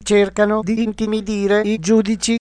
cercano di intimidire i giudici.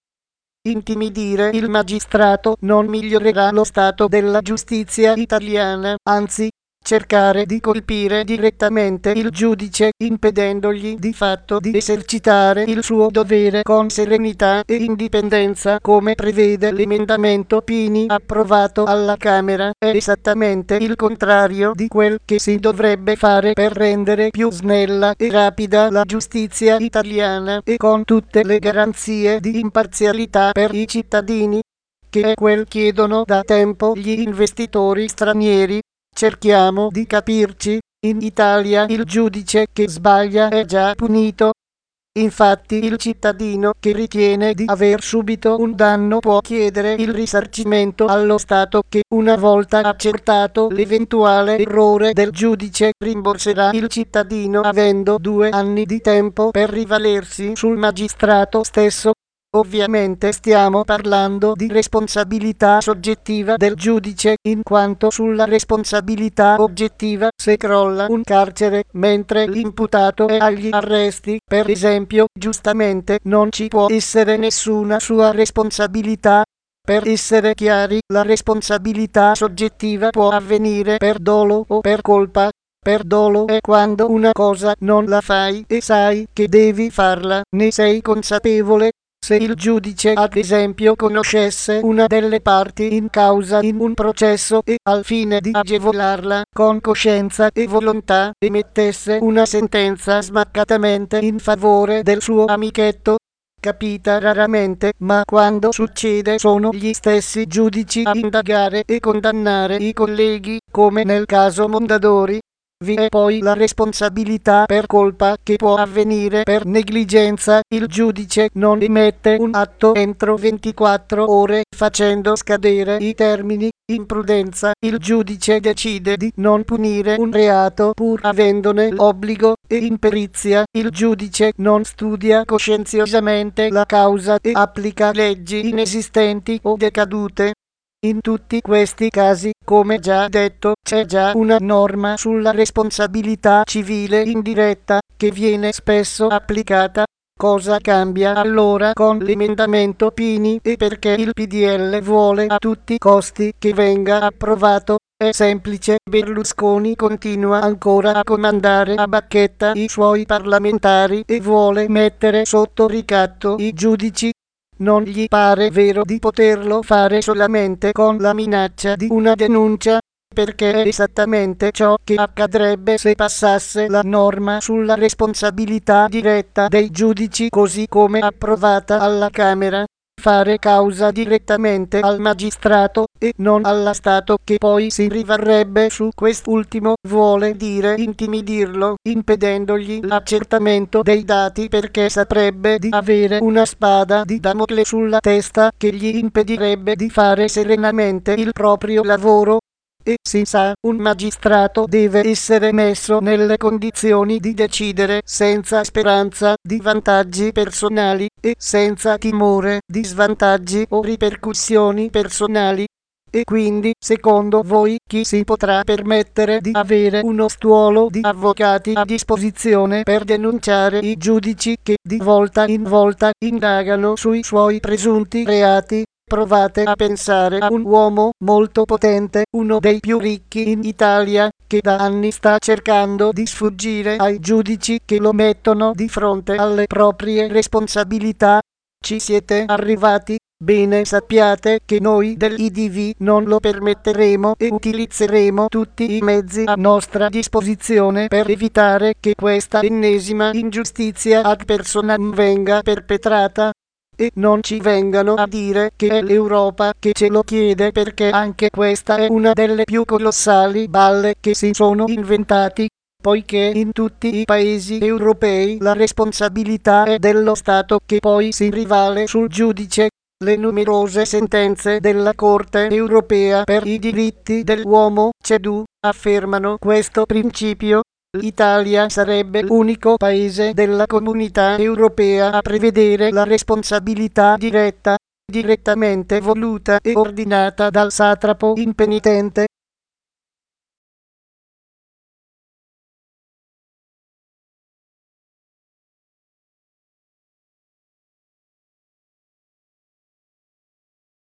Intimidire il magistrato non migliorerà lo stato della giustizia italiana, anzi, cercare di colpire direttamente il giudice, impedendogli di fatto di esercitare il suo dovere con serenità e indipendenza, come prevede l'emendamento Pini approvato alla Camera, è esattamente il contrario di quel che si dovrebbe fare per rendere più snella e rapida la giustizia italiana e con tutte le garanzie di imparzialità per i cittadini, che è quel chiedono da tempo gli investitori stranieri. Cerchiamo di capirci, in Italia il giudice che sbaglia è già punito. Infatti il cittadino che ritiene di aver subito un danno può chiedere il risarcimento allo Stato che, una volta accertato l'eventuale errore del giudice, rimborserà il cittadino avendo 2 anni di tempo per rivalersi sul magistrato stesso. Ovviamente stiamo parlando di responsabilità soggettiva del giudice, in quanto sulla responsabilità oggettiva, se crolla un carcere mentre l'imputato è agli arresti, per esempio, giustamente non ci può essere nessuna sua responsabilità. Per essere chiari, la responsabilità soggettiva può avvenire per dolo o per colpa. Per dolo è quando una cosa non la fai e sai che devi farla, ne sei consapevole. Se il giudice ad esempio conoscesse una delle parti in causa in un processo e, al fine di agevolarla, con coscienza e volontà, emettesse una sentenza smaccatamente in favore del suo amichetto, capita raramente, ma quando succede sono gli stessi giudici a indagare e condannare i colleghi, come nel caso Mondadori. Vi è poi la responsabilità per colpa, che può avvenire per negligenza. Il giudice non emette un atto entro 24 ore, facendo scadere i termini. Imprudenza. Il giudice decide di non punire un reato pur avendone l'obbligo, e imperizia. Il giudice non studia coscienziosamente la causa e applica leggi inesistenti o decadute. In tutti questi casi, come già detto, c'è già una norma sulla responsabilità civile indiretta, che viene spesso applicata. Cosa cambia allora con l'emendamento Pini e perché il PDL vuole a tutti i costi che venga approvato? È semplice, Berlusconi continua ancora a comandare a bacchetta i suoi parlamentari e vuole mettere sotto ricatto i giudici. Non gli pare vero di poterlo fare solamente con la minaccia di una denuncia, perché è esattamente ciò che accadrebbe se passasse la norma sulla responsabilità diretta dei giudici così come approvata alla Camera. Fare causa direttamente al magistrato e non alla Stato, che poi si rivarrebbe su quest'ultimo, vuole dire intimidirlo, impedendogli l'accertamento dei dati, perché saprebbe di avere una spada di Damocle sulla testa che gli impedirebbe di fare serenamente il proprio lavoro. E si sa, un magistrato deve essere messo nelle condizioni di decidere senza speranza di vantaggi personali e senza timore di svantaggi o ripercussioni personali. E quindi, secondo voi, chi si potrà permettere di avere uno stuolo di avvocati a disposizione per denunciare i giudici che di volta in volta indagano sui suoi presunti reati? Provate a pensare a un uomo molto potente, uno dei più ricchi in Italia, che da anni sta cercando di sfuggire ai giudici che lo mettono di fronte alle proprie responsabilità. Ci siete arrivati? Bene, sappiate che noi dell'IDV non lo permetteremo e utilizzeremo tutti i mezzi a nostra disposizione per evitare che questa ennesima ingiustizia ad personam venga perpetrata. E non ci vengano a dire che è l'Europa che ce lo chiede, perché anche questa è una delle più colossali balle che si sono inventati, poiché in tutti i paesi europei la responsabilità è dello Stato, che poi si rivale sul giudice. Le numerose sentenze della Corte europea per i diritti dell'uomo, CEDU, affermano questo principio. L'Italia sarebbe l'unico paese della Comunità Europea a prevedere la responsabilità diretta, direttamente voluta e ordinata dal satrapo impenitente,